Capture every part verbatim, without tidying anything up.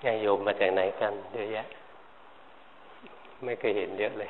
ไงโยมมาจากไหนกันเยอะแยะไม่เคยเห็นเยอะเลย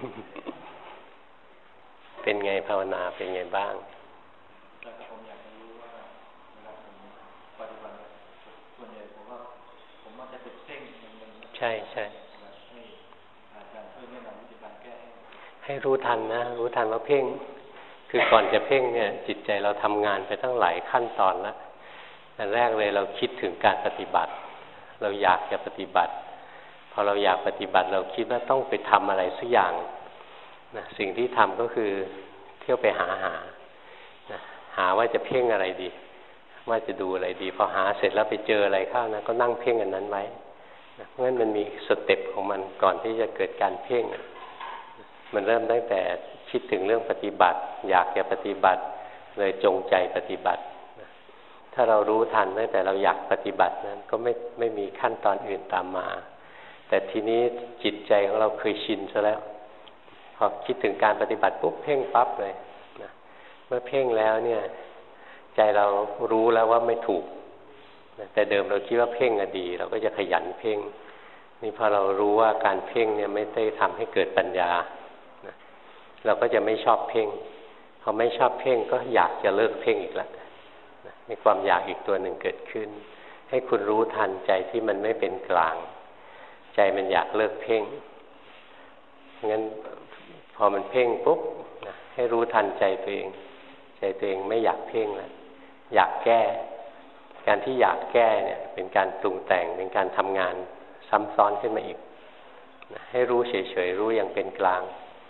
เป็นไงภาวนาเป็นไงบ้างผมอยากจะรู้ว่าเวลาผมปฏิบัติส่วนใหญ่ผมว่าผมมักจะติดเพ่งใช่ใช่ให้อาจารย์ช่วยแนะนำวิธีการแก้ให้รู้ทันนะรู้ทันว่าเพ่งคือก่อนจะเพ่งเนี่ยจิตใจเราทำงานไปตั้งหลายขั้นตอนแล้วอันแรกเลยเราคิดถึงการปฏิบัติเราอยากจะปฏิบัติพอเราอยากปฏิบัติเราคิดว่าต้องไปทำอะไรสักอย่างนะสิ่งที่ทำก็คือเที่ยวไปหาหานะหาว่าจะเพ่งอะไรดีว่าจะดูอะไรดีพอหาเสร็จแล้วไปเจออะไรเข้านะก็นั่งเพ่งอันนั้นไว้นะเพราะฉะนั้นมันมีสเต็ปของมันก่อนที่จะเกิดการเพ่งนะมันเริ่มตั้งแต่คิดถึงเรื่องปฏิบัติอยากจะปฏิบัติเลยจงใจปฏิบัติถ้าเรารู้ทันตั้งแต่เราอยากปฏิบัตินั้นก็ไม่ไม่มีขั้นตอนอื่นตามมาแต่ทีนี้จิตใจของเราเคยชินซะแล้วพอคิดถึงการปฏิบัติปุ๊บเพ่งปั๊บเลยนะเมื่อเพ่งแล้วเนี่ยใจเรารู้แล้วว่าไม่ถูกนะแต่เดิมเราคิดว่าเพ่งอะดีเราก็จะขยันเพ่งนี่พอเรารู้ว่าการเพ่งเนี่ยไม่ได้ทำให้เกิดปัญญานะเราก็จะไม่ชอบเพ่งพอไม่ชอบเพ่งก็อยากจะเลิกเพ่งอีกแล้วมีความอยากอีกตัวหนึ่งเกิดขึ้นให้คุณรู้ทันใจที่มันไม่เป็นกลางใจมันอยากเลิกเพ่งงั้นพอมันเพ่งปุ๊บนะให้รู้ทันใจตัวเองใจตัวเองไม่อยากเพ่งแล้วอยากแก้การที่อยากแก้เนี่ยเป็นการปรุงแต่งเป็นการทำงานซ้ำซ้อนขึ้นมาอีกนะให้รู้เฉยๆรู้อย่างเป็นกลาง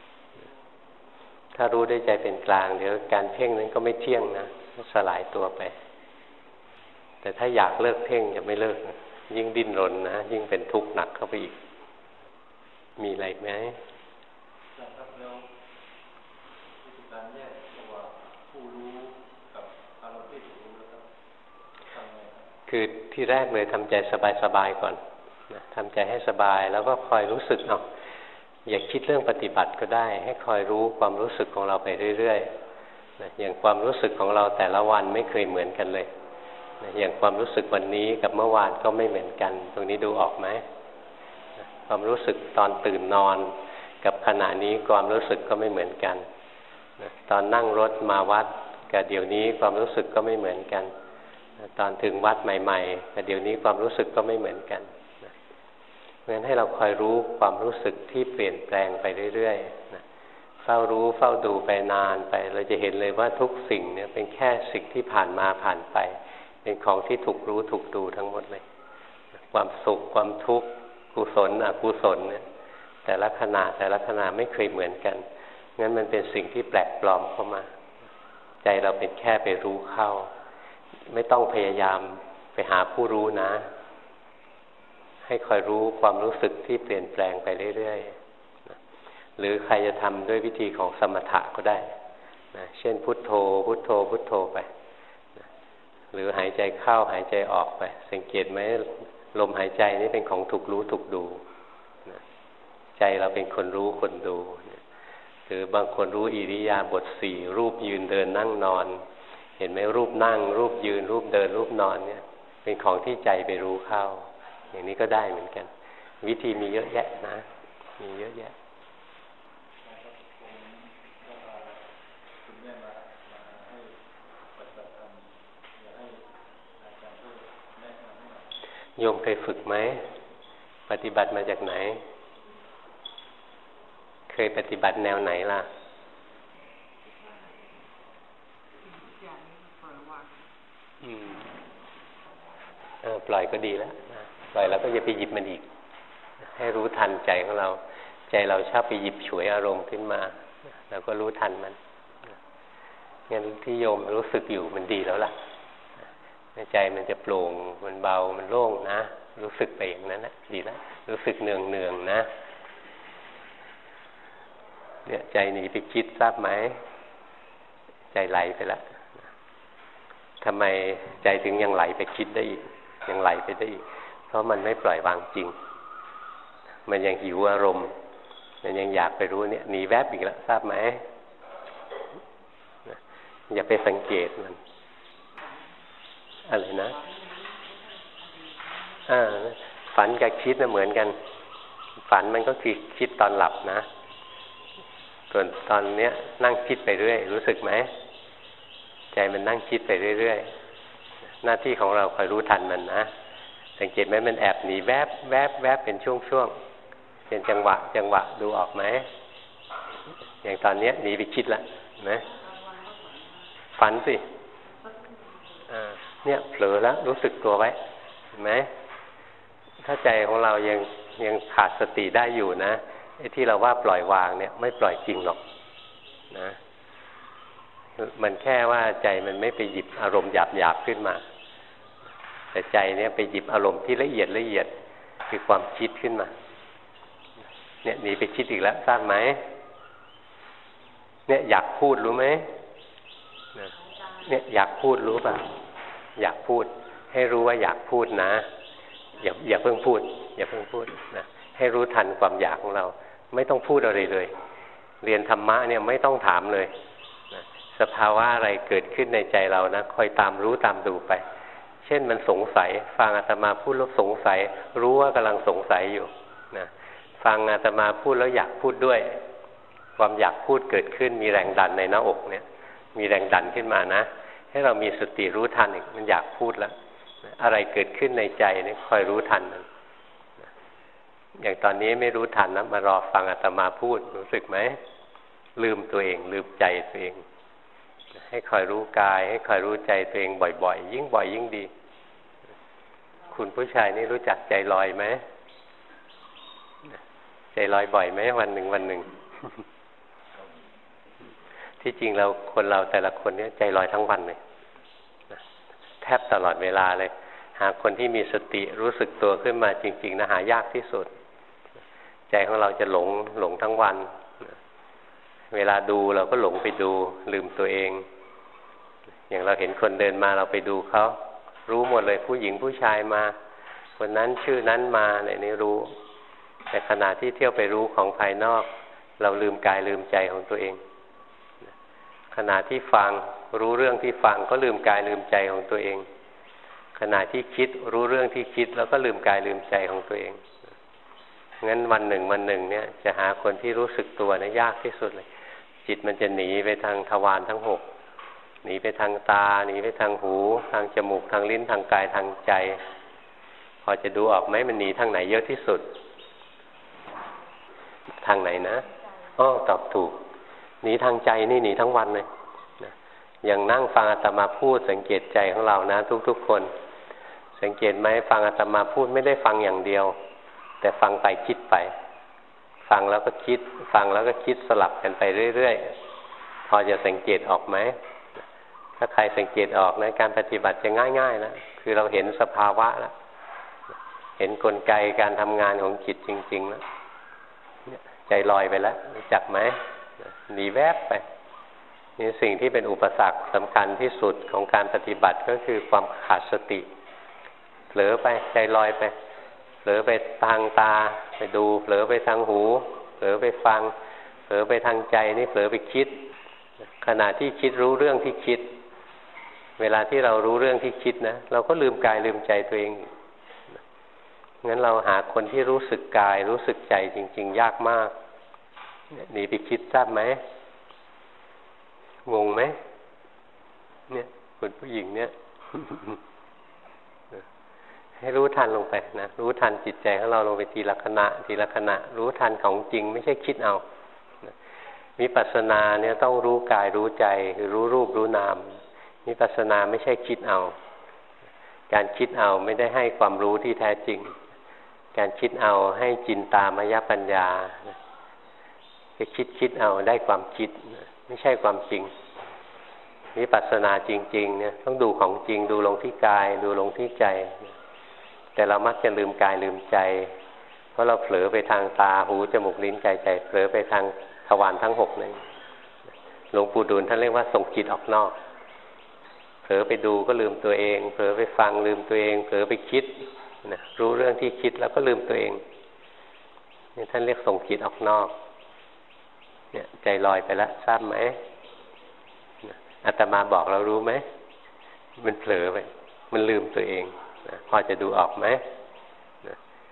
ถ้ารู้ด้วยใจเป็นกลางเดี๋ยวการเพ่งนั้นก็ไม่เที่ยงนะสลายตัวไปแต่ถ้าอยากเลิกเพ่งจะไม่เลิกยิ่งดิ้นรนนะยิ่งเป็นทุกข์หนักเข้าไปอีกมีอะไรไหมคือที่แรกเลยทำใจสบายๆก่อนนะทำใจให้สบายแล้วก็คอยรู้สึกเอาอย่าคิดเรื่องปฏิบัติก็ได้ให้คอยรู้ความรู้สึกของเราไปเรื่อยๆนะอย่างความรู้สึกของเราแต่ละวันไม่เคยเหมือนกันเลยนะอย่างความรู้สึกวันนี้กับเมื่อวานก็ไม่เหมือนกันตรงนี้ดูออกไหมนะความรู้สึกตอนตื่นนอนกับขณะนี้ความรู้สึกก็ไม่เหมือนกันนะตอนนั่งรถมาวัดกับเดี๋ยวนี้ความรู้สึกก็ไม่เหมือนกันตอนถึงวัดใหม่ๆแต่เดี๋ยวนี้ความรู้สึกก็ไม่เหมือนกันนะเพราะฉะนั้นให้เราคอยรู้ความรู้สึกที่เปลี่ยนแปลงไปเรื่อยๆนะเฝ้ารู้เฝ้าดูไปนานไปเราจะเห็นเลยว่าทุกสิ่งเนี่ยเป็นแค่สิ่งที่ผ่านมาผ่านไปเป็นของที่ถูกรู้ถูกดูทั้งหมดเลยความสุขความทุกข์กุศลอกุศลเนี่ยแต่ละขณะแต่ละขณะไม่เคยเหมือนกันงั้นมันเป็นสิ่งที่แปลกปลอมเข้ามาใจเราเป็นแค่ไปรู้เข้าไม่ต้องพยายามไปหาผู้รู้นะให้คอยรู้ความรู้สึกที่เปลี่ยนแปลงไปเรื่อยๆนะหรือใครจะทำด้วยวิธีของสมถะก็ได้นะเช่นพุทโธพุทโธพุทโธไปนะหรือหายใจเข้าหายใจออกไปสังเกตไหมลมหายใจนี่เป็นของถูกรู้ถูกดูนะใจเราเป็นคนรู้คนดูนะหรือบางคนรู้อิริยาบถสี่รูปยืนเดินนั่งนอนเห็นไหมรูปนั่งรูปยืนรูปเดินรูปนอนเนี่ยเป็นของที่ใจไปรู้เข้าอย่างนี้ก็ได้เหมือนกันวิธีมีเยอะแยะนะมีเยอะแยะโยมเคยฝึกไหมปฏิบัติมาจากไหนเคยปฏิบัติแนวไหนล่ะอืมเออปล่อยก็ดีแล้วปล่อยแล้วก็อย่าไปหยิบมันอีกให้รู้ทันใจของเราใจเราชอบไปหยิบฉวยอารมณ์ขึ้นมาเราก็รู้ทันมันงั้นที่โยมรู้สึกอยู่มันดีแล้วล่ะใจมันจะโปร่งมันเบามันโล่งนะรู้สึกไปอย่างนั้นนะดีแล้วรู้สึกเนืองเนืองนะเนี่ยใจหนีไปคิดทราบไหมใจไหลไปแล้วทำไมใจถึงยังไหลไปคิดได้อีกยังไหลไปได้อีกเพราะมันไม่ปล่อยวางจริงมันยังหิวอารมณ์มันยังอยากไปรู้เนี่ยหนีแวบอีกแล้วทราบไหมอย่าไปสังเกตมันอะไรนะอ่าฝันกับคิดน่ะเหมือนกันฝันมันก็คือคิดตอนหลับนะส่วนตอนเนี้ยนั่งคิดไปเรื่อยรู้สึกไหมใจมันนั่งคิดไปเรื่อยๆหน้าที่ของเราคอยรู้ทันมันนะสังเกตไหมมันแอบหนีแวบแวบแวบเป็นช่วงๆเป็นจังหวะจังหวะดูออกไหมอย่างตอนเนี้ยหนีไปคิดละเห็นไหมฝันสิเนี่ยเผลอแล้วรู้สึกตัวไว้เห็นไหมถ้าใจของเรายังยังขาดสติได้อยู่นะไอ้ที่เราว่าปล่อยวางเนี่ยไม่ปล่อยจริงหรอกนะมันแค่ว่าใจมันไม่ไปหยิบอารมณ์หยาบหยาบขึ้นมาแต่ใจเนี่ยไปหยิบอารมณ์ที่ละเอียดละเอียดคือความคิดขึ้นมาเนี่ยหนีไปคิดอีกแล้วทราบไหมเนี่ยอยากพูดรู้ไหมเนี่ยอยากพูดรู้ป่ะอยากพูดให้รู้ว่าอยากพูดนะอย่าอย่าเพิ่งพูดอย่าเพิ่งพูดนะให้รู้ทันความอยากของเราไม่ต้องพูดอะไรเลยเรียนธรรมะเนี่ยไม่ต้องถามเลยนะสภาวะอะไรเกิดขึ้นในใจเรานะคอยตามรู้ตามดูไปเช่นมันสงสัยฟังอาตมาพูดแล้วสงสัยรู้ว่ากำลังสงสัยอยู่นะฟังอาตมาพูดแล้วอยากพูดด้วยความอยากพูดเกิดขึ้นมีแรงดันในหน้าอกเนี่ยมีแรงดันขึ้นมานะให้เรามีสติรู้ทันอีกมันอยากพูดแล้วอะไรเกิดขึ้นในใจนี่คอยรู้ทันมันอย่างตอนนี้ไม่รู้ทันนะมารอฟังอาตมาพูดรู้สึกไหมลืมตัวเองลืมใจตัวเองให้คอยรู้กายให้คอยรู้ใจตัวเองบ่อยๆยิ่งบ่อยยิ่งดีคุณผู้ชายนี่รู้จักใจลอยไหมใจลอยบ่อยไหมวันหนึ่งวันหนึ่ง ที่จริงเราคนเราแต่ละคนเนี่ยใจลอยทั้งวันเลยแทบตลอดเวลาเลยหาคนที่มีสติรู้สึกตัวขึ้นมาจริงๆนะหายากที่สุดใจของเราจะหลงหลงทั้งวันเวลาดูเราก็หลงไปดูลืมตัวเองอย่างเราเห็นคนเดินมาเราไปดูเขารู้หมดเลยผู้หญิงผู้ชายมาคนนั้นชื่อนั้นมาในนี้รู้แต่ขณะที่เที่ยวไปรู้ของภายนอกเราลืมกายลืมใจของตัวเองขณะที่ฟังรู้เรื่องที่ฟังก็ลืมกายลืมใจของตัวเองขณะที่คิดรู้เรื่องที่คิดแล้วก็ลืมกายลืมใจของตัวเองงั้นวันหนึ่งวันหนึ่งเนี่ยจะหาคนที่รู้สึกตัวเนี่ยยากที่สุดเลยจิตมันจะหนีไปทางทวารทั้งหกหนีไปทางตาหนีไปทางหูทางจมูกทางลิ้นทางกายทางใจพอจะดูออกไหมมันหนีทางไหนเยอะที่สุดทางไหนนะอ้อตอบถูกหนีทางใจนี่หนีทั้งวันเลยนะอย่างนั่งฟังอาตมาพูดสังเกตใจของเรานะทุกๆคนสังเกตไหมฟังอาตมาพูดไม่ได้ฟังอย่างเดียวแต่ฟังไปคิดไปฟังแล้วก็คิดฟังแล้วก็คิดสลับกันไปเรื่อยๆพอจะสังเกตออกไหมถ้าใครสังเกตออกนะการปฏิบัติจะง่ายๆนะคือเราเห็นสภาวะแล้วเห็นกลไกการทำงานของจิตจริงๆแล้วใจลอยไปแล้วรู้จักไหมหนีแวบไปนี่สิ่งที่เป็นอุปสรรคสำคัญที่สุดของการปฏิบัติก็คือความขาดสติเผลอไปใจลอยไปเผลอไปทางตาไปดูเผลอไปทางหูเผลอไปฟังเผลอไปทางใจนี่เผลอไปคิดขณะที่คิดรู้เรื่องที่คิดเวลาที่เรารู้เรื่องที่คิดนะเราก็ลืมกายลืมใจตัวเองงั้นเราหาคนที่รู้สึกกายรู้สึกใจจริงๆยากมากหนีไปคิดทราบไหมงงไหมเนี่ยคนผู้หญิงเนี่ย ให้รู้ทันลงไปนะรู้ทันจิตใจของเราลงไปทีละขณะทีละขณะรู้ทันของจริงไม่ใช่คิดเอาวิปัสสนาเนี่ยต้องรู้กายรู้ใจคือรู้รูปรู้นามวิปัสสนาไม่ใช่คิดเอาการคิดเอาไม่ได้ให้ความรู้ที่แท้จริงการคิดเอาให้จินตามยปัญญาจะคิดคิดเอาได้ความคิดไม่ใช่ความจริงวิปัสสนาจริงๆเนี่ยต้องดูของจริงดูลงที่กายดูลงที่ใจแต่เรามักจะลืมกายลืมใจเพราะเราเผลอไปทางตาหูจมูกลิ้นกายใจเผลอไปทางทวารทั้งหกเลยหลวงปู่ดูลท่านเรียกว่าส่งจิตออกนอกเผลอไปดูก็ลืมตัวเองเผลอไปฟังลืมตัวเองเผลอไปคิดนะรู้เรื่องที่คิดแล้วก็ลืมตัวเองนี่ท่านเรียกส่งจิตออกนอกเนี่ยใจลอยไปแล้วทราบไหมอาตมาบอกเรารู้ไหมมันเผลอไปมันลืมตัวเองนะพอจะดูออกไหมนะ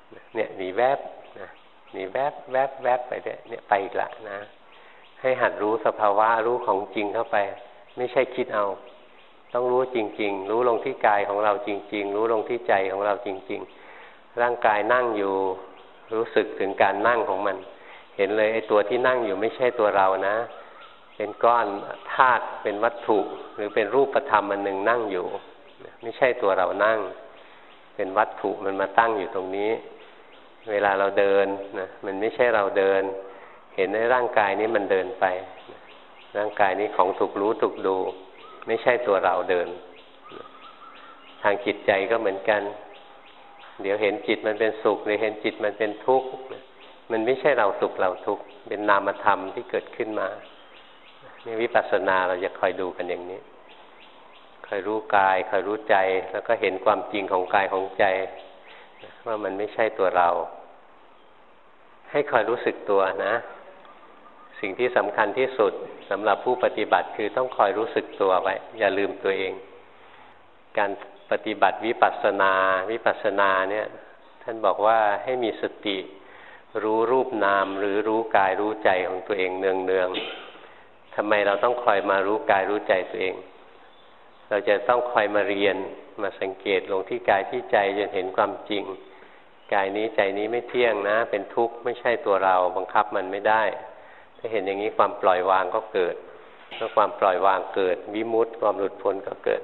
เนี่ยหนีแวบนะหนีแวบแวบแวบไปเนี่ยเนี่ยไปอีกละนะให้หัดรู้สภาวะรู้ของจริงเข้าไปไม่ใช่คิดเอาต้องรู้จริงๆรู้ลงที่กายของเราจริงๆรู้ลงที่ใจของเราจริงๆร่างกายนั่งอยู่รู้สึกถึงการนั่งของมันเห็นเลยไอ้ตัวที่นั่งอยู่ไม่ใช่ตัวเรานะเป็นก้อนธาตุเป็นวัตถุหรือเป็นรูปธรรมอันหนึ่งนั่งอยู่ไม่ใช่ตัวเรานั่งเป็นวัตถุมันมาตั้งอยู่ตรงนี้เวลาเราเดินนะมันไม่ใช่เราเดินเห็นในร่างกายนี้มันเดินไปร่างกายนี้ของถูกรู้ถูกดูไม่ใช่ตัวเราเดินทางจิตใจก็เหมือนกันเดี๋ยวเห็นจิตมันเป็นสุขหรือเห็นจิตมันเป็นทุกข์มันไม่ใช่เราสุขเราทุกข์เป็นนามธรรมที่เกิดขึ้นมาในวิปัสสนาเราจะคอยดูกันอย่างนี้คอยรู้กายคอยรู้ใจแล้วก็เห็นความจริงของกายของใจว่ามันไม่ใช่ตัวเราให้คอยรู้สึกตัวนะสิ่งที่สำคัญที่สุดสำหรับผู้ปฏิบัติคือต้องคอยรู้สึกตัวไว้อย่าลืมตัวเองการปฏิบัติวิปัสสนาวิปัสสนาเนี่ยท่านบอกว่าให้มีสติรู้รูปนามหรือรู้กายรู้ใจของตัวเองเนืองๆทำไมเราต้องคอยมารู้กายรู้ใจตัวเองเราจะต้องคอยมาเรียนมาสังเกตลงที่กายที่ใจจนเห็นความจริงกายนี้ใจนี้ไม่เที่ยงนะเป็นทุกข์ไม่ใช่ตัวเราบังคับมันไม่ได้ถ้าเห็นอย่างนี้ความปล่อยวางก็เกิดเมื่อความปล่อยวางเกิดวิมุตติความหลุดพ้นก็เกิด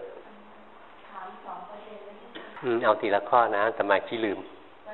อืมเอาทีละข้อนะแต่มาขี้ลืม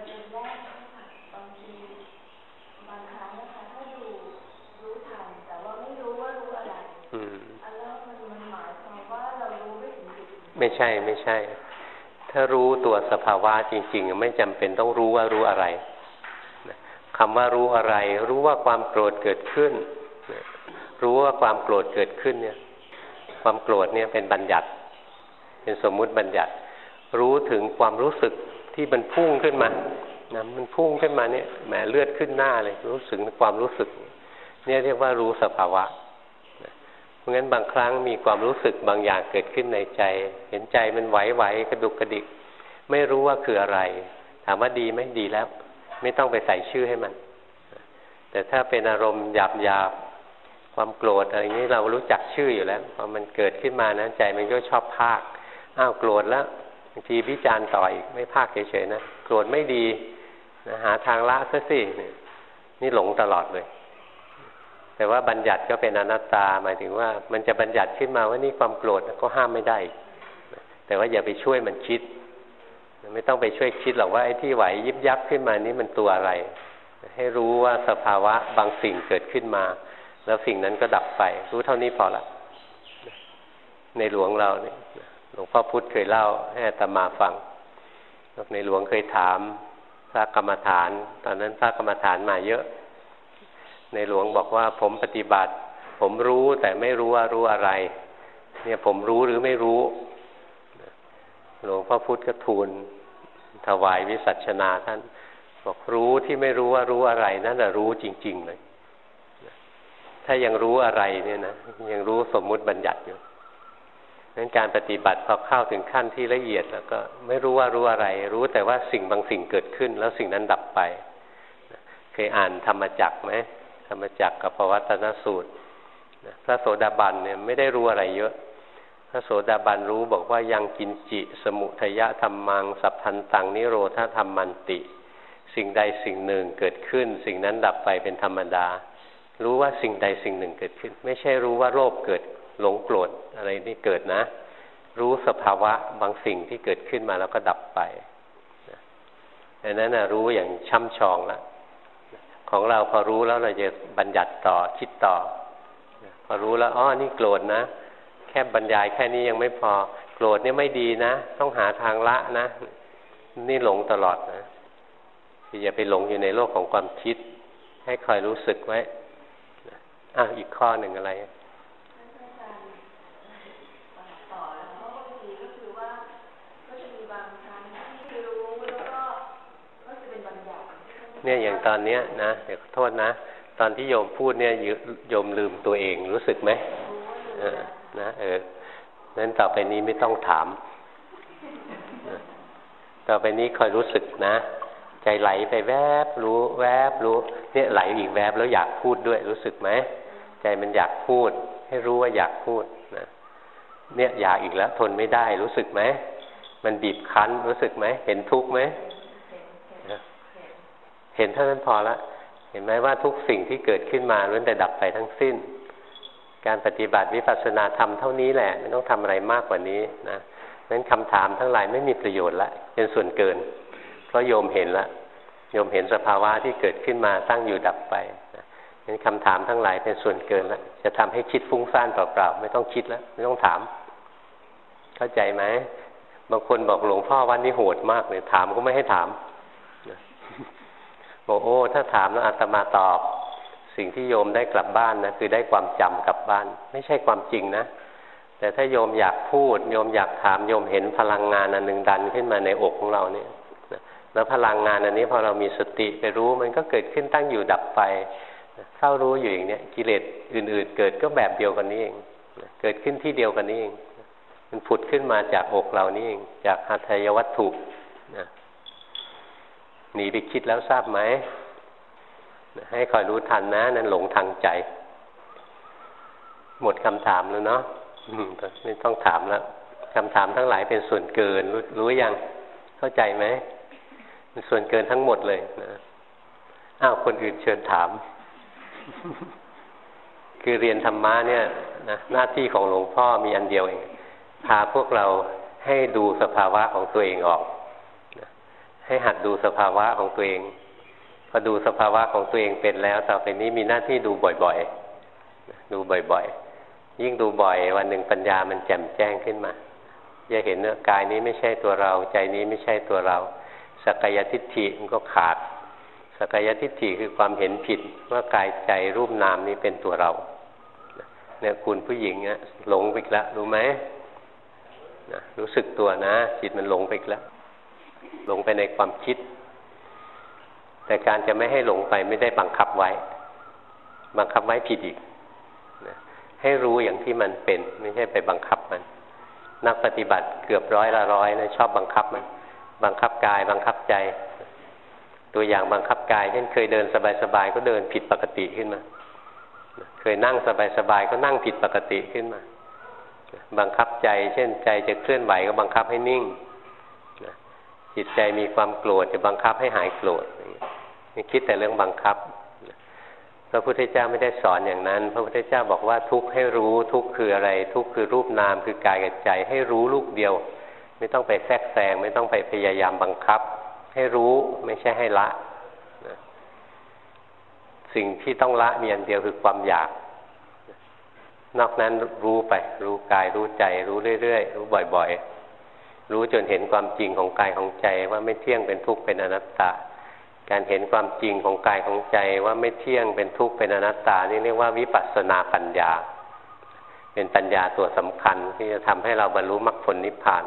ไม่ใช่ไม่ใช่ถ้ารู้ตัวสภาวะจริงๆไม่จำเป็นต้องรู้ว่ารู้อะไรคำว่ารู้อะไรรู้ว่าความโกรธเกิดขึ้นรู้ว่าความโกรธเกิดขึ้นเนี่ยความโกรธเนี่ยเป็นบัญญัติเป็นสมมุติบัญญัติรู้ถึงความรู้สึกที่มันพุ่งขึ้นมานะมันพุ่งขึ้นมาเนี่ยแหมเลือดขึ้นหน้าเลยรู้สึกความรู้สึกเนี่ยเรียกว่ารู้สภาวะเพราะงั้นบางครั้งมีความรู้สึกบางอย่างเกิดขึ้นในใจเห็นใจมันไหวๆกระดุกกระดิกไม่รู้ว่าคืออะไรถามว่าดีไหมดีแล้วไม่ต้องไปใส่ชื่อให้มันแต่ถ้าเป็นอารมณ์หยาบๆความโกรธอะไรนี้เรารู้จักชื่ออยู่แล้วพอมันเกิดขึ้นมานะใจมันก็ชอบภาคอ้าวโกรธแล้วบางทีวิจารณ์ต่ออีกไม่ภาคเฉยๆนะโกรธไม่ดีนะหาทางละซะสินี่หลงตลอดเลยแต่ว่าบัญญัติก็เป็นอนัตตาหมายถึงว่ามันจะบัญญัติขึ้นมาว่านี่ความโกรธก็ห้ามไม่ได้แต่ว่าอย่าไปช่วยมันคิดไม่ต้องไปช่วยคิดหรอกว่าไอ้ที่ไหวยิบยับขึ้นมานี่มันตัวอะไรให้รู้ว่าสภาวะบางสิ่งเกิดขึ้นมาแล้วสิ่งนั้นก็ดับไปรู้เท่านี้พอละในหลวงเราเนี่ยหลวงพ่อพุธเคยเล่าให้อาตมาฟังในหลวงเคยถามพระกรรมฐานตอนนั้นพระกรรมฐานมาเยอะในหลวงบอกว่าผมปฏิบัติผมรู้แต่ไม่รู้ว่ารู้อะไรเนี่ยผมรู้หรือไม่รู้หลวงพ่อพุธก็ทูลถวายวิสัชนาท่านบอกรู้ที่ไม่รู้ว่ารู้อะไรนั่นแหละรู้จริงๆเลยถ้ายังรู้อะไรเนี่ยนะยังรู้สมมุติบัญญัติอยู่งั้นการปฏิบัติพอเข้าถึงขั้นที่ละเอียดแล้วก็ไม่รู้ว่ารู้อะไรรู้แต่ว่าสิ่งบางสิ่งเกิดขึ้นแล้วสิ่งนั้นดับไปเคยอ่านธรรมจักรไหมธรรมจักรกับปวัตตนสูตรพระโสดาบันเนี่ยไม่ได้รู้อะไรเยอะพระโสดาบันรู้บอกว่ายังกินจิสมุทยะธรรมังสัพพันตังนิโรธธรรมันติสิ่งใดสิ่งหนึ่งเกิดขึ้นสิ่งนั้นดับไปเป็นธรรมดารู้ว่าสิ่งใดสิ่งหนึ่งเกิดขึ้นไม่ใช่รู้ว่าโลภเกิดหลงโกรธอะไรนี่เกิดนะรู้สภาวะบางสิ่งที่เกิดขึ้นมาแล้วก็ดับไปอันนั้นนะรู้อย่างช่ำชองแล้วของเราพอรู้แล้วเราจะบัญญัติต่อคิดต่อพอรู้แล้วอ๋อนี่โกรธนะแค่บรรยายแค่นี้ยังไม่พอโกรธนี่ไม่ดีนะต้องหาทางละนะนี่หลงตลอดนะอย่าไปหลงอยู่ในโลกของความคิดให้คอยรู้สึกไว้อ่ะอีกข้อหนึ่งอะไรเนี่ยอย่างตอนเนี้ยนะเดี๋ยวโทษนะตอนที่โยมพูดเนี่ยโยมลืมตัวเองรู้สึกไหมเออนะเออนั้นต่อไปนี้ไม่ต้องถามต่อไปนี้คอยรู้สึกนะใจไหลไปแวบรู้แวบรู้เนี่ยไหลอีกแวบแล้วอยากพูดด้วยรู้สึกไหมใจมันอยากพูดให้รู้ว่าอยากพูดนะเนี่ยอยากอีกแล้วทนไม่ได้รู้สึกไหมมันบีบคั้นรู้สึกไหมเห็นทุกข์ไหมเห็นเท่านั้นพอละเห็นไหมว่าทุกสิ่งที่เกิดขึ้นมาล้วนแต่ดับไปทั้งสิ้นการปฏิบัติวิปัสสนาธรรมเท่านี้แหละไม่ต้องทำอะไรมากกว่านี้นะนั้นคำถามทั้งหลายไม่มีประโยชน์ละเป็นส่วนเกินเพราะโยมเห็นละโยมเห็นสภาวะที่เกิดขึ้นมาตั้งอยู่ดับไปนะนั้นคำถามทั้งหลายเป็นส่วนเกินละจะทำให้คิดฟุ้งซ่านเปล่าๆไม่ต้องคิดแล้วไม่ต้องถามเข้าใจไหมบางคนบอกหลวงพ่อวันนี้โหดมากเลยถามก็ไม่ให้ถามบอกโอ้ถ้าถามแล้วอาตมาตอบสิ่งที่โยมได้กลับบ้านนะคือได้ความจำกลับบ้านไม่ใช่ความจริงนะแต่ถ้าโยมอยากพูดโยมอยากถามโยมเห็นพลังงานอันหนึ่งดันขึ้นมาในอกของเราเนี่ยแล้วพลังงานอันนี้พอเรามีสติไปรู้มันก็เกิดขึ้นตั้งอยู่ดับไปเฝ้ารู้อยู่อย่างนี้กิเลสอื่นๆเกิดก็แบบเดียวกันนี้เองเกิดขึ้นที่เดียวกันนี้เองมันผุดขึ้นมาจากอกเรานี่เองจากหทัยวัตถุนะหนีไปคิดแล้วทราบไหมให้คอยรู้ทันนะนั่นหลงทางใจหมดคำถามแล้วเนาะไม่ต้องถามแล้วคำถามทั้งหลายเป็นส่วนเกิน รู้รู้ยังเข้าใจไหมเป็นส่วนเกินทั้งหมดเลยนะอ้าวคนอื่นเชิญถาม คือเรียนธรรมะเนี่ยนะหน้าที่ของหลวงพ่อมีอันเดียวเองพาพวกเราให้ดูสภาวะของตัวเองออกนะให้หัดดูสภาวะของตัวเองพอดูสภาวะของตัวเองเป็นแล้วต่อไปนี้มีหน้าที่ดูบ่อยๆดูบ่อยๆยิ่งดูบ่อยวันหนึ่งปัญญามันแจ่มแจ้งขึ้นมาจะเห็นว่ากายนี้ไม่ใช่ตัวเราใจนี้ไม่ใช่ตัวเราสักกายทิฏฐิมันก็ขาดสักกายทิฏฐิคือความเห็นผิดว่ากายใจรูปนามนี้เป็นตัวเราเนี่ยคุณผู้หญิงเนี่ยหลงไปแล้วรู้ไหมนะรู้สึกตัวนะจิตมันหลงไปแล้วหลงไปในความคิดแต่การจะไม่ให้หลงไปไม่ได้บังคับไว้บังคับไว้ผิดอีกนะให้รู้อย่างที่มันเป็นไม่ใช่ไปบังคับมันนักปฏิบัติเกือบร้อยละร้อยนะชอบบังคับมันบังคับกายบังคับใจตัวอย่างบังคับกายเช่นเคยเดินสบายๆก็เดินผิดปกติขึ้นมาเคยนั่งสบายๆก็นั่งผิดปกติขึ้นมาบังคับใจเช่นใจจะเคลื่อนไหวก็บังคับให้นิ่งจิตใจมีความโกรธจะบังคับให้หายโกรธนี่คิดแต่เรื่องบังคับพระพุทธเจ้าไม่ได้สอนอย่างนั้นพระพุทธเจ้าบอกว่าทุกข์ให้รู้ทุกข์คืออะไรทุกข์คือรูปนามคือกายกับใจให้รู้ลูกเดียวไม่ต้องไปแทรกแซงไม่ต้องไปพยายามบังคับให้รู้ไม่ใช่ให้ละนะสิ่งที่ต้องละมีอันเดียวคือความอยากนอกนั้นรู้ไปรู้กายรู้ใจรู้เรื่อยๆรู้บ่อยๆรู้จนเห็นความจริงของกายของใจว่าไม่เที่ยงเป็นทุกข์เป็นอนัตตาการเห็นความจริงของกายของใจว่าไม่เที่ยงเป็นทุกข์เป็นอนัตตานี่เรียกว่าวิปัสสนาปัญญาเป็นปัญญาตัวสำคัญที่จะทำให้เราบรรลุมรรคผลนิพพาน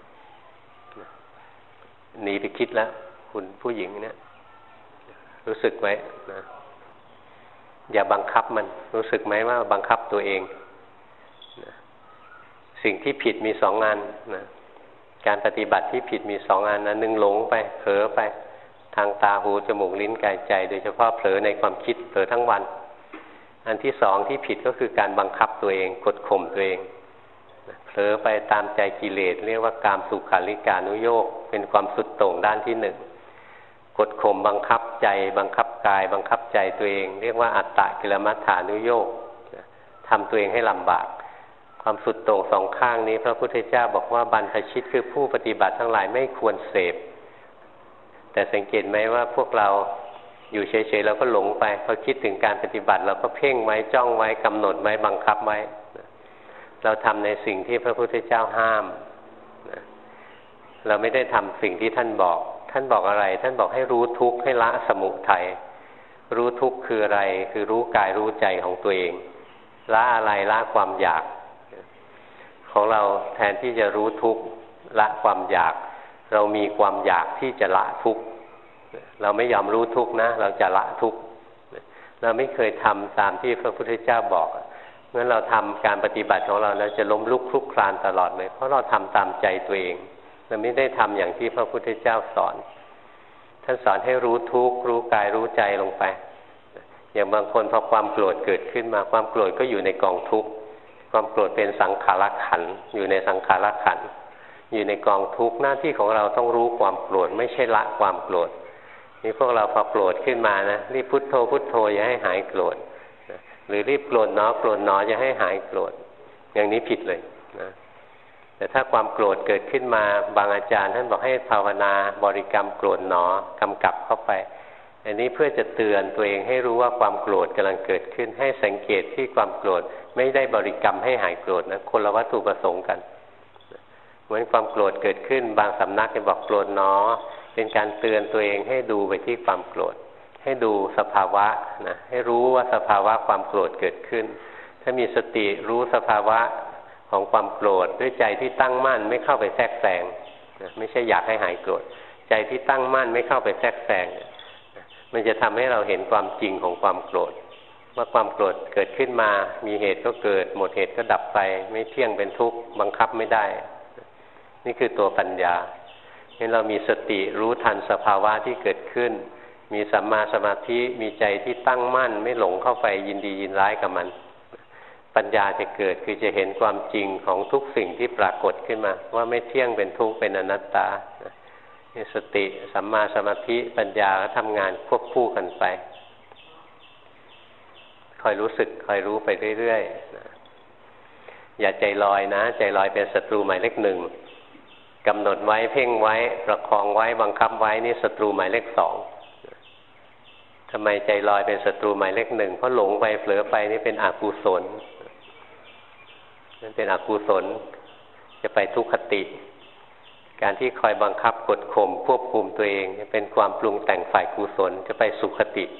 หนีไปคิดแล้วคุณผู้หญิงเนี่ยรู้สึกไว้นะอย่าบังคับมันรู้สึกไหมว่าบังคับตัวเองนะสิ่งที่ผิดมีสองงานนะการปฏิบัติที่ผิดมีสองงานนะหนึ่งหลงไปเผลอไปทางตาหูจมูกลิ้นกายใจโดยเฉพาะเผลอในความคิดเผลอทั้งวันอันที่สองที่ผิดก็คือการบังคับตัวเองกดข่มตัวเองเผลอไปตามใจกิเลสเรียกว่ากามสุขาริการุโยคเป็นความสุดโต่งด้านที่หนึ่งกดข่มบังคับใจบังคับกายบังคับใจตัวเองเรียกว่าอัตตกิลมัฏฐานุโยคทำตัวเองให้ลำบากความสุดโต่งสองข้างนี้พระพุทธเจ้าบอกว่าบรรพชิตคือผู้ปฏิบัติทั้งหลายไม่ควรเสพแต่สังเกตไหมว่าพวกเราอยู่เฉยๆเราก็หลงไปพอคิดถึงการปฏิบัติเราก็เพ่งไว้จ้องไว้กำหนดไว้บังคับไว้เราทำในสิ่งที่พระพุทธเจ้าห้ามเราไม่ได้ทำสิ่งที่ท่านบอกท่านบอกอะไรท่านบอกให้รู้ทุกข์ให้ละสมุทัยรู้ทุกข์คืออะไรคือรู้กายรู้ใจของตัวเองละอะไรละความอยากของเราแทนที่จะรู้ทุกข์ละความอยากเรามีความอยากที่จะละทุกข์เราไม่ยอมรู้ทุกข์นะเราจะละทุกข์เราไม่เคยทำตามที่พระพุทธเจ้าบอกงั้นเราทำการปฏิบัติของเราแล้วจะล้มลุกคลุกคลานตลอดเลยเพราะเราทำตามใจตัวเองเราไม่ได้ทำอย่างที่พระพุทธเจ้าสอนถ้าท่านสอนให้รู้ทุกข์รู้กายรู้ใจลงไปอย่างบางคนพอความโกรธเกิดขึ้นมาความโกรธก็อยู่ในกองทุกข์ความโกรธเป็นสังขารขันธ์อยู่ในสังขารขันธ์อยู่ในกองทุกข์หน้าที่ของเราต้องรู้ความโกรธไม่ใช่ละความโกรธนี่พวกเราพอโกรธขึ้นมานะรีบพุทโธพุทโธอย่าให้หายโกรธหรือรีบโกรธหนอโกรธหนออย่าให้หายโกรธอย่างนี้ผิดเลยนะแต่ถ้าความโกรธเกิดขึ้นมาบางอาจารย์ท่านบอกให้ภาวนาบริกรรมโกรธหนอกำกับเข้าไปอันนี้เพื่อจะเตือนตัวเองให้รู้ว่าความโกรธกำลังเกิดขึ้นให้สังเกตที่ความโกรธไม่ได้บริกรรมให้หายโกรธนะคนละวัตถุประสงค์กันเหมือนความโกรธเกิดขึ้นบางสำนักจะบอกโกรธหนอเป็นการเตือนตัวเองให้ดูไปที่ความโกรธให้ดูสภาวะนะให้รู้ว่าสภาวะความโกรธเกิดขึ้นถ้ามีสติรู้สภาวะของความโกรธด้วยใจที่ตั้งมั่นไม่เข้าไปแทรกแซงนะไม่ใช่อยากให้หายโกรธใจที่ตั้งมั่นไม่เข้าไปแทรกแซงมันจะทำให้เราเห็นความจริงของความโกรธว่าความโกรธเกิดขึ้นมามีเหตุก็เกิดหมดเหตุก็ดับไปไม่เที่ยงเป็นทุกข์บังคับไม่ได้นี่คือตัวปัญญาให้เรามีสติรู้ทันสภาวะที่เกิดขึ้นมีสัมมาสมาธิมีใจที่ตั้งมั่นไม่หลงเข้าไปยินดียินร้ายกับมันปัญญาจะเกิดคือจะเห็นความจริงของทุกสิ่งที่ปรากฏขึ้นมาว่าไม่เที่ยงเป็นทุกข์เป็นอนัตตาสติสัมมาสมาธิปัญญาก็ทำงานควบคู่กันไปคอยรู้สึกคอยรู้ไปเรื่อยๆนะอย่าใจลอยนะใจลอยเป็นศัตรูหมายเลขหนึ่งกำหนดไว้เพ่งไว้ประคองไว้บังคับไว้นี่ศัตรูหมายเลขสองทำไมใจลอยเป็นศัตรูหมายเลขหนึ่งเพราะหลงไปเผลอไปนี่เป็นอกุศลนั่นเป็นอกุศลจะไปทุกขติการที่คอยบังคับกดข่มควบคุมตัวเองเป็นความปรุงแต่งฝ่ายกุศลจะไปสุขติ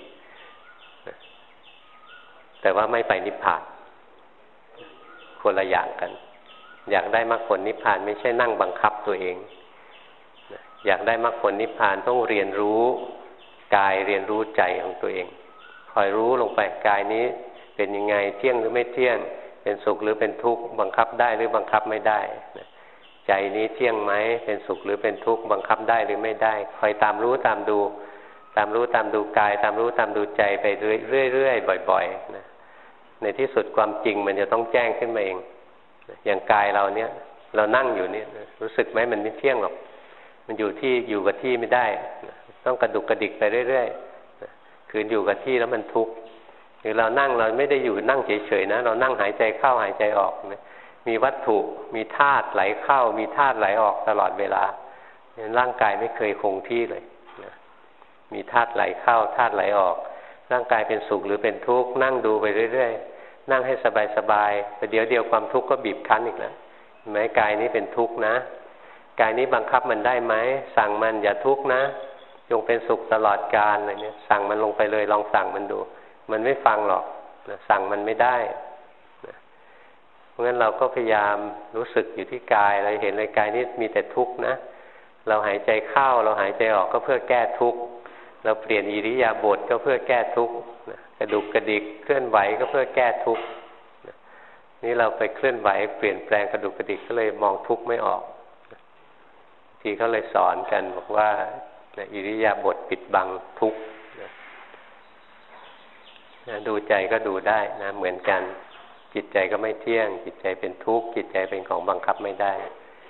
แต่ว่าไม่ไปนิพพานคนละอย่างกันอยากได้มรรคผลนิพพานไม่ใช่นั่งบังคับตัวเองอยากได้มรรคผลนิพพานต้องเรียนรู้กายเรียนรู้ใจของตัวเองคอยรู้ลงไปกายนี้เป็นยังไงเที่ยงหรือไม่เที่ยงเป็นสุขหรือเป็นทุกข์บังคับได้หรือบังคับไม่ได้ใจนี้เที่ยงไหมเป็นสุขหรือเป็นทุกข์บังคับได้หรือไม่ได้คอยตามรู้ตามดูตามรู้ตามดูกายตามรู้ตามดูใจไปเรื่อยๆบ่อยๆนะในที่สุดความจริงมันจะต้องแจ้งขึ้นมาเองอย่างกายเราเนี้ยเรานั่งอยู่เนี่ยรู้สึกไหมมันไม่เที่ยงหรอกมันอยู่ที่อยู่กับที่ไม่ได้ต้องกระดุกกระดิกไปเรื่อยๆคืนอยู่กับที่แล้วมันทุกข์หรือเรานั่งเราไม่ได้อยู่นั่งเฉยๆนะเรานั่งหายใจเข้าหายใจออกนะมีวัตถุมีธาตุไหลเข้ามีธาตุไหลออกตลอดเวลาร่างกายไม่เคยคงที่เลยนะมีธาตุไหลเข้าธาตุไหลออกร่างกายเป็นสุขหรือเป็นทุกข์นั่งดูไปเรื่อยๆนั่งให้สบายๆแต่เดี๋ยวเดียวความทุกข์ก็บีบคั้นอีกแล้วเห็นไหมกายนี้เป็นทุกข์นะกายนี้บังคับมันได้ไหมสั่งมันอย่าทุกข์นะจงเป็นสุขตลอดกาลอะไรเนี่ยสั่งมันลงไปเลยลองสั่งมันดูมันไม่ฟังหรอกนะสั่งมันไม่ได้นะเพราะงั้นเราก็พยายามรู้สึกอยู่ที่กายเราเห็นเลยกายนี้มีแต่ทุกข์นะเราหายใจเข้าเราหายใจออกก็เพื่อแก้ทุกข์เราเปลี่ยนอิริยาบถก็เพื่อแก้ทุกข์กระดุกกระดิกเคลื่อนไหวก็เพื่อแก้ทุกข์นี่เราไปเคลื่อนไหวเปลี่ยนแปลงกระดุกกระดิกก็เลยมองทุกข์ไม่ออกทีเขาเลยสอนกันบอกว่าอิริยาบถปิดบังทุกข์ดูใจก็ดูได้นะเหมือนกันจิตใจก็ไม่เที่ยงจิตใจเป็นทุกข์จิตใจเป็นของบังคับไม่ได้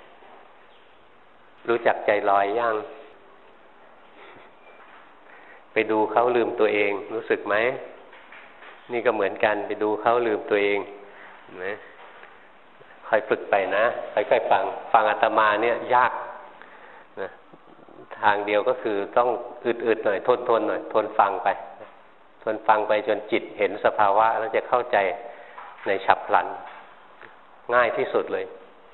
รู้จักใจลอยย่างไปดูเขาลืมตัวเองรู้สึกไหมนี่ก็เหมือนกันไปดูเขาลืมตัวเองนะคอยฝึกไปนะค่อยๆฟังฟังอาตมาเนี่ยยากนะทางเดียวก็คือต้องอึดๆหน่อยทนๆหน่อยทนฟังไปทนฟังไปจนจิตเห็นสภาวะแล้วจะเข้าใจในฉับพลันง่ายที่สุดเลย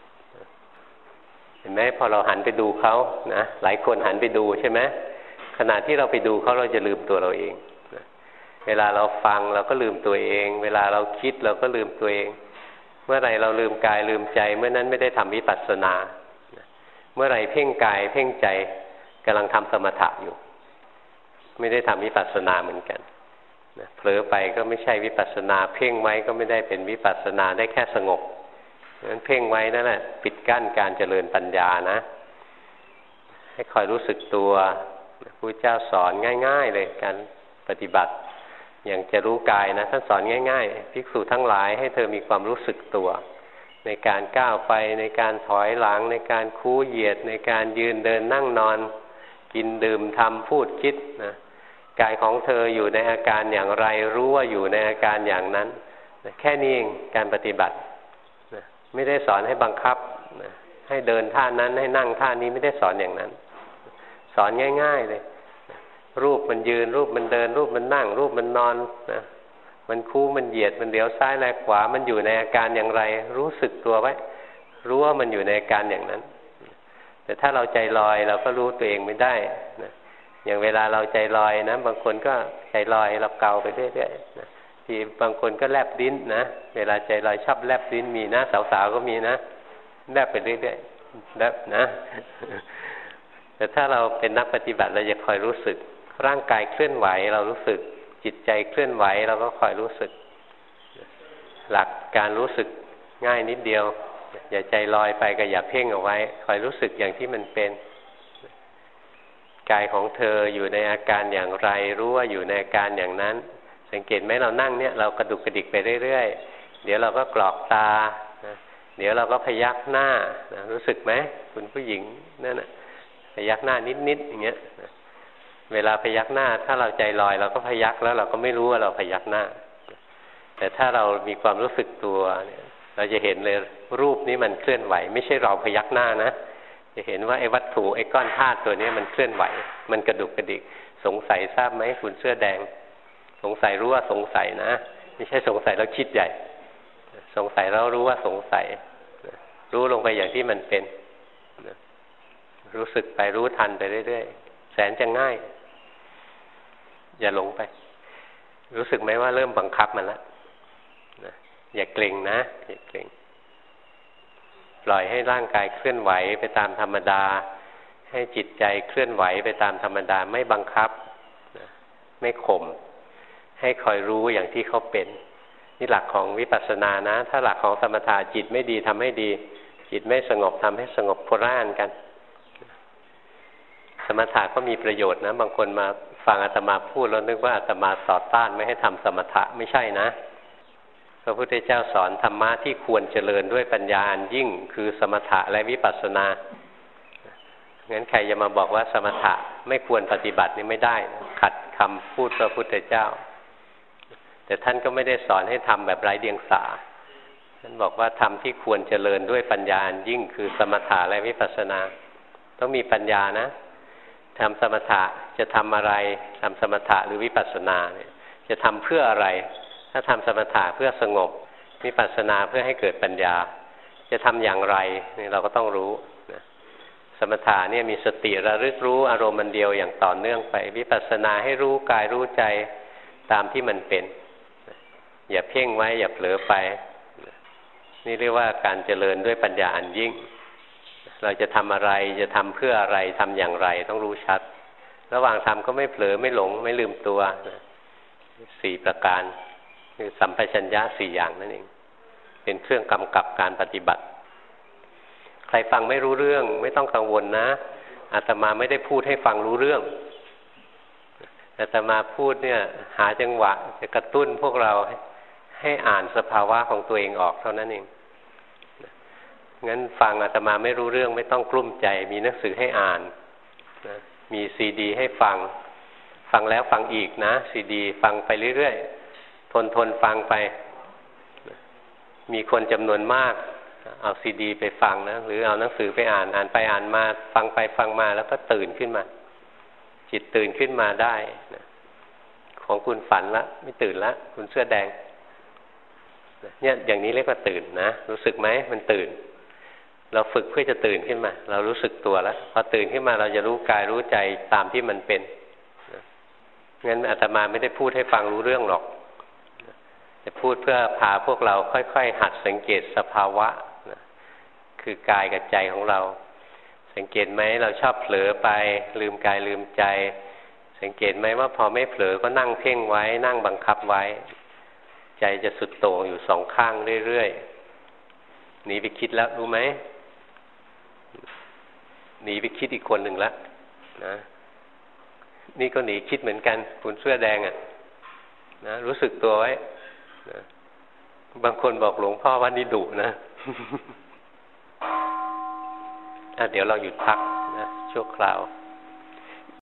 เห็นไหมพอเราหันไปดูเขานะหลายคนหันไปดูใช่ไหมขณะที่เราไปดูเขาเราจะลืมตัวเราเองเวลาเราฟังเราก็ลืมตัวเองเวลาเราคิดเราก็ลืมตัวเองเมื่อไหร่เราลืมกายลืมใจเมื่อนั้นไม่ได้ทำวิปัสสนาเมื่อไหร่เพ่งกายเพ่งใจกำลังทำสมถะอยู่ไม่ได้ทำวิปัสสนาเหมือนกันเผลอไปก็ไม่ใช่วิปัสสนาเพ่งไว้ก็ไม่ได้เป็นวิปัสสนาได้แค่สงบงั้นเพ่งไว้นั่นแหละปิดกั้นการเจริญปัญญานะให้คอยรู้สึกตัวพระเจ้าสอนง่ายๆเลยการปฏิบัติอย่างจะรู้กายนะท่านสอนง่ายๆภิกษุทั้งหลายให้เธอมีความรู้สึกตัวในการก้าวไปในการถอยหลังในการคู้เหยียดในการยืนเดินนั่งนอนกินดื่มทำพูดคิดนะกายของเธออยู่ในอาการอย่างไรรู้ว่าอยู่ในอาการอย่างนั้นนะแค่นี้เองการปฏิบัตินะไม่ได้สอนให้บังคับนะให้เดินท่านั้นให้นั่งท่านี้ไม่ได้สอนอย่างนั้นสอนง่ายๆเลยรูปมันยืนรูปมันเดินรูปมันนั่งรูปมันนอนนะมันคู่มันเหยียดมันเดี๋ยวซ้ายแลขวามันอยู่ในอาการอย่างไรรู้สึกตัวไว้รู้ว่ามันอยู่ในอาการอย่างนั้นแต่ถ้าเราใจลอยเราก็รู้ตัวเองไม่ได้นะอย่างเวลาเราใจลอยนะบางคนก็ใจลอยเราเกาไปเรื่อยๆนะทีบางคนก็แลบลิ้นนะเวลาใจลอยชอบแลบลิ้นมีนะสาวๆก็มีนะแลบไปเรื่อยๆแลบนะ แต่ถ้าเราเป็นนักปฏิบัติเราจะคอยรู้สึกร่างกายเคลื่อนไหวเรารู้สึกจิตใจเคลื่อนไหวเราก็คอยรู้สึกหลักการรู้สึกง่ายนิดเดียวอย่าใจลอยไปก็อย่าเพ่งเอาไว้คอยรู้สึกอย่างที่มันเป็นกายของเธออยู่ในอาการอย่างไรรู้ว่าอยู่ในอาการอย่างนั้นสังเกตไหมเรานั่งเนี่ยเรากระดุกกระดิกไปเรื่อยๆเดี๋ยวเราก็กรอกตาเดี๋ยวเราก็พยักหน้ารู้สึกไหมคุณผู้หญิงนั่นน่ะพยักหน้านิดๆอย่างเงี้ยเวลาพยักหน้าถ้าเราใจลอยเราก็พยักแล้วเราก็ไม่รู้ว่าเราพยักหน้าแต่ถ้าเรามีความรู้สึกตัวเนี่ยเราจะเห็นเลยรูปนี้มันเคลื่อนไหวไม่ใช่เราพยักหน้านะจะเห็นว่าไอ้วัตถุไอ้ก้อนธาตุตัวนี้มันเคลื่อนไหวมันกระดุกกระดิกสงสัยทราบไหมคุณเสื้อแดงสงสัยรู้ว่าสงสัยนะไม่ใช่สงสัยแล้วคิดใหญ่สงสัยแล้วรู้ว่าสงสัยรู้ลงไปอย่างที่มันเป็นรู้สึกไปรู้ทันไปเรื่อยๆแสนจะง่ายอย่าหลงไปรู้สึกไหมว่าเริ่มบังคับมันแล้วนะอย่าเกร็งนะอย่าเกร็งปล่อยให้ร่างกายเคลื่อนไหวไปตามธรรมดาให้จิตใจเคลื่อนไหวไปตามธรรมดาไม่บังคับนะไม่ข่มให้คอยรู้อย่างที่เขาเป็นนี่หลักของวิปัสสนานะถ้าหลักของสมถะจิตไม่ดีทำให้ดีจิตไม่สงบทำให้สงบโคราชกันสมถะก็มีประโยชน์นะบางคนมาฟังอาตมาพูดแล้วนึกว่าอาตมาต่อต้านไม่ให้ทำสมถะไม่ใช่นะพระพุทธเจ้าสอนธรรมะที่ควรเจริญด้วยปัญญาอันยิ่งคือสมถะและวิปัสสนางั้นใครจะมาบอกว่าสมถะไม่ควรปฏิบัตินี่ไม่ได้ขัดคำพูดพระพุทธเจ้าแต่ท่านก็ไม่ได้สอนให้ทำแบบไร้เดียงสาท่านบอกว่าธรรมที่ควรเจริญด้วยปัญญาอันยิ่งคือสมถะและวิปัสสนาต้องมีปัญญานะทำสมถะจะทำอะไรทำสมถะหรือวิปัสสนาเนี่ยจะทำเพื่ออะไรถ้าทำสมถะเพื่อสงบวิปัสสนาเพื่อให้เกิดปัญญาจะทำอย่างไรนี่เราก็ต้องรู้นะสมถะเนี่ยมีสติระลึกรู้อารมณ์มันเดียวอย่างต่อเนื่องไปวิปัสสนาให้รู้กายรู้ใจตามที่มันเป็นอย่าเพ่งไว้อย่าเผลอไปนี่เรียกว่าการเจริญด้วยปัญญาอันยิ่งเราจะทำอะไรจะทำเพื่ออะไรทำอย่างไรต้องรู้ชัดระหว่างทำก็ไม่เผลอไม่หลงไม่ลืมตัวสี่ประการคือสัมปชัญญะสี่อย่างนั่นเองเป็นเครื่องกำกับการปฏิบัติใครฟังไม่รู้เรื่องไม่ต้องกังวลนะอาตมาไม่ได้พูดให้ฟังรู้เรื่องอาตมาพูดเนี่ยหาจังหวะจะกระตุ้นพวกเราให้อ่านสภาวะของตัวเองออกเท่านั้นเองงั้นฟังอาตมาไม่รู้เรื่องไม่ต้องกลุ้มใจมีหนังสือให้อ่านนะมีซีดีให้ฟังฟังแล้วฟังอีกนะซีดีฟังไปเรื่อยๆทนทนฟังไปมีคนจำนวนมากเอาซีดีไปฟังนะหรือเอาหนังสือไปอ่านอ่านไปอ่านมาฟังไปฟังมาแล้วก็ตื่นขึ้นมาจิตตื่นขึ้นมาได้นะของคุณฝันละไม่ตื่นละคุณเสื้อแดงเนี่ยอย่างนี้เรียกว่าตื่นนะรู้สึกไหมมันตื่นเราฝึกเพื่อจะตื่นขึ้นมาเรารู้สึกตัวแล้วพอตื่นขึ้นมาเราจะรู้กายรู้ใจตามที่มันเป็นงั้นอาตมาไม่ได้พูดให้ฟังรู้เรื่องหรอกแต่พูดเพื่อพาพวกเราค่อยๆหัดสังเกตสภาวะคือกายกับใจของเราสังเกตไหมเราชอบเผลอไปลืมกายลืมใจสังเกตไหมว่าพอไม่เผลอก็นั่งเพ่งไว้นั่งบังคับไว้ใจจะสุดโต่งอยู่สองข้างเรื่อยๆหนีไปคิดแล้วรู้ไหมหนีไปคิดอีกคนหนึ่งแล้วนะนี่ก็หนีคิดเหมือนกันคุณเสื้อแดงอ่ะนะรู้สึกตัวไว้นะบางคนบอกหลวงพ่อว่านี่ดุนะอ่ะเดี๋ยวเราหยุดพักนะชั่วคราว